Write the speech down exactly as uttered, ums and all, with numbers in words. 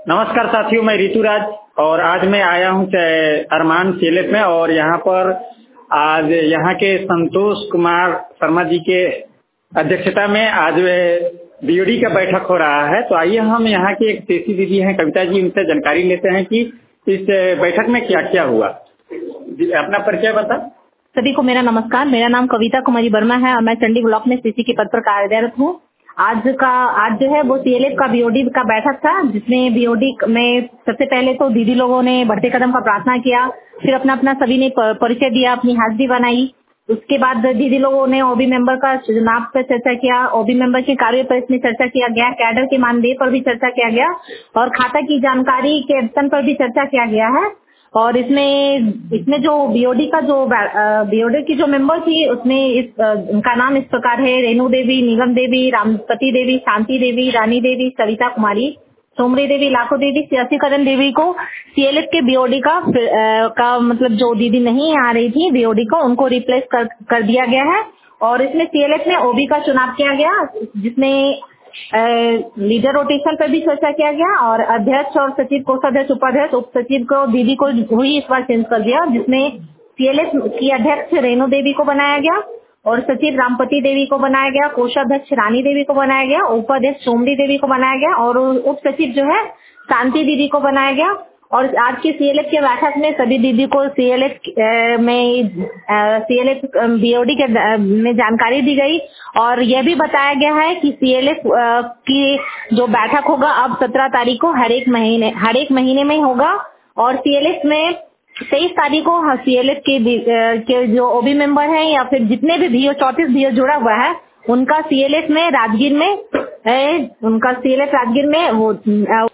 नमस्कार साथियों, मैं ऋतुराज और आज मैं आया हूँ अरमान सीएलएफ में और यहाँ पर आज यहाँ के संतोष कुमार शर्मा जी के अध्यक्षता में आज बीओडी का बैठक हो रहा है। तो आइए हम यहाँ की एक तेजी दीदी हैं कविता जी, उनसे जानकारी लेते हैं कि इस बैठक में क्या क्या हुआ। अपना परिचय बता। सभी को मेरा नमस्कार। मेरा नाम कविता कुमारी वर्मा है और मैं चंडी ब्लॉक में सीसी के पद पर कार्यरत हूँ। आज का आज जो है वो सीएलएफ का बीओडी का बैठक था, जिसमें बीओडी में सबसे पहले तो दीदी लोगों ने बढ़ते कदम का प्रार्थना किया, फिर अपना अपना सभी ने परिचय दिया, अपनी हाजिरी बनाई। उसके बाद दीदी लोगों ने ओबी मेंबर का चुनाव पर चर्चा किया, ओबी मेंबर के कार्य पर इसमें चर्चा किया गया, कैडर के मानदेय पर भी चर्चा किया गया और खाता की जानकारी के अद्यतन पर भी चर्चा किया गया है। और इसमें इसमें जो बीओडी का जो बीओडी की जो मेंबर थी उसमें इस उनका नाम इस प्रकार है: रेणु देवी, नीलम देवी, रामपति देवी, शांति देवी, रानी देवी, सविता कुमारी, सोमरी देवी, लाखो देवी, सियासीकरण देवी को सीएलएफ के बीओडी का का मतलब जो दीदी नहीं आ रही थी बीओडी को, उनको रिप्लेस कर, कर दिया गया है। और इसमें सीएलएफ में ओबी का चुनाव किया गया, जिसमें लीडर रोटेशन पर भी चर्चा किया गया और अध्यक्ष और सचिव, कोषाध्यक्ष, उपाध्यक्ष, उप सचिव को दीदी को हुई इस बार चेंज कर दिया, जिसमें सीएलएफ की अध्यक्ष रेणु देवी को बनाया गया और सचिव रामपति देवी को बनाया गया, कोषाध्यक्ष रानी देवी को बनाया गया, उपाध्यक्ष सोमरी देवी को बनाया गया और उप सचिव जो है शांति दीदी को बनाया गया। और आज की सीएलएफ के बैठक में सभी दीदी को सीएलएफ में सीएलएफ बीओडी के में जानकारी दी गई और यह भी बताया गया है कि सीएलएफ की जो बैठक होगा अब सत्रह तारीख को हर एक महीने हर एक महीने में होगा और सीएलएफ में तेईस तारीख को सीएलएफ के, के जो ओबी मेंबर हैं या फिर जितने भी बीओ चौतीस बीओ जुड़ा हुआ है उनका सीएलएफ में राजगीर में उनका सीएलएफ राजगीर में वो